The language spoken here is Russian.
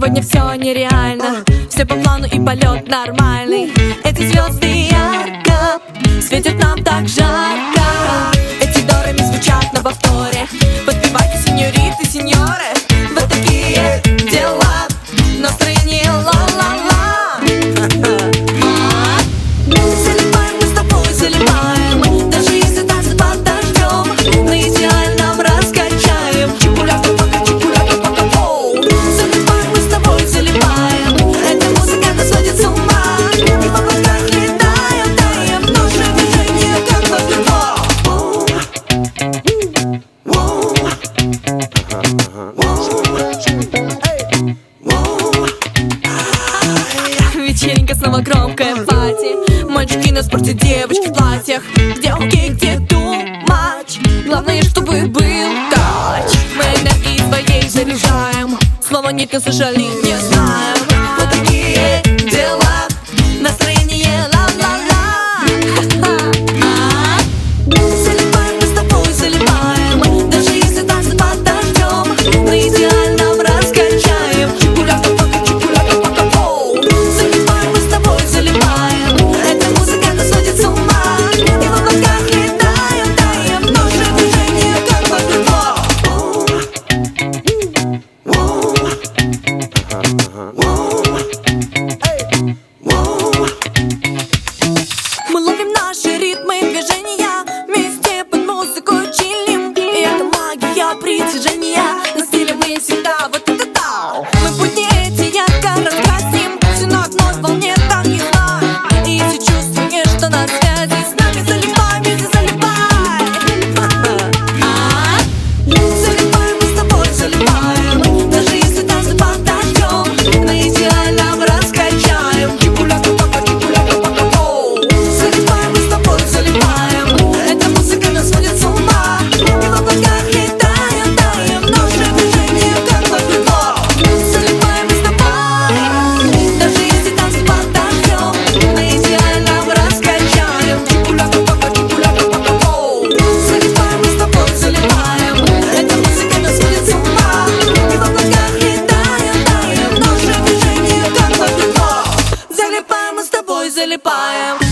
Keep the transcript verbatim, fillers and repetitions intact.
Сегодня все нереально, все по плану и полет нормальный. Эти звезды ярко светят нам так жарко. Эти дорами звучат на повторе. Подпевайте, сеньориты, сеньоры. Вот такие дела. Настроение ла-ла-ла. Залипаем мы с тобой, залипаем. Даже если танцы под дождем, на идеальном раскачаем. Чипуляка, пока, чипуляка, пока, поу. Залипаем мы с тобой, залипаем. Эта музыка нас сводит с ума. И в облаках летаем, таем. Наше движение как волейбол. Вечеринка, снова громкая пати. Мальчики на спорте, девочки в платьях. Где окей, где too much. Главное, чтобы был тач. Мы энергией своей заряжаем. Слова нет, не слышали, не знаем. Вот такие дела. Настроение ла-ла-ла. Залипаем мы с тобой, залипаем. Даже если танцы под дождем, на идеальном раскачаем. Чипуляка, пока, чипуляка, пока, поу. Залипаем мы с тобой, залипаем. Эта музыка нас сводит с ума. И в облаках летаем, таем. Наше движение как волейбол. Мы ловим наши ритмы движения, вместе под музыку чилим. И это магия притяжения. На стиле мы всегда вот это да. Мы будни эти ярко раскрасим. Все на одной волне, так и знай. И все чувствуешь, что на связи с нами. Залипай, вместе залипай. Залипаем мы с тобой, залипаем. Даже если танцы под дождем, на идеальном раскачаем. Чипуляка, пока, чипуляка, пока, поу. Залипаем мы с тобой, залипаем. Эта музыка нас сводит с ума. И в облаках летаем, таем. Наше движение как волейбол. Залипаем мы с тобой. Даже если танцы под дождем, на идеальном раскачаем. Чипуляка, пока, чипуляка, пока, поу. Залипаем мы с тобой, залипаем. Эта музыка нас сводит с ума. И в облаках летаем, таем. Наше движение как волейбол. Залипаем мы с тобой, залипаем.